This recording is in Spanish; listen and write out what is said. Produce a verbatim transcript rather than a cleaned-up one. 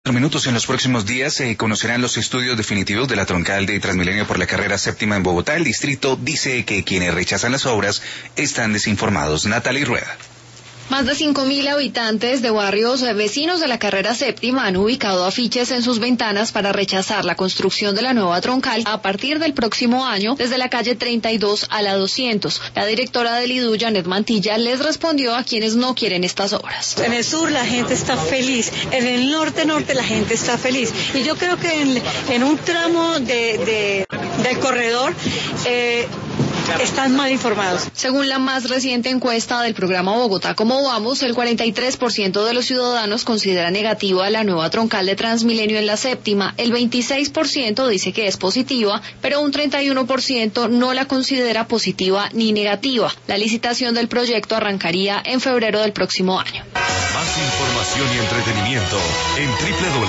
Minutos en los próximos días se eh, conocerán los estudios definitivos de la troncal de Transmilenio por la carrera séptima en Bogotá. El distrito dice que quienes rechazan las obras están desinformados. Natalie Rueda. Más de cinco mil habitantes de barrios vecinos de la carrera séptima han ubicado afiches en sus ventanas para rechazar la construcción de la nueva troncal a partir del próximo año desde la calle treinta y dos a la doscientos. La directora del I D U, Janet Mantilla, les respondió a quienes no quieren estas obras. En el sur la gente está feliz, en el norte-norte la gente está feliz. Y yo creo que en, en un tramo de, de, del corredor... Eh, están mal informados. Según la más reciente encuesta del programa Bogotá Como Vamos, el cuarenta y tres por ciento de los ciudadanos considera negativa la nueva troncal de Transmilenio en la séptima, el veintiséis por ciento dice que es positiva, pero un treinta y uno por ciento no la considera positiva ni negativa. La licitación del proyecto arrancaría en febrero del próximo año. Más información y entretenimiento en doble u doble u doble u punto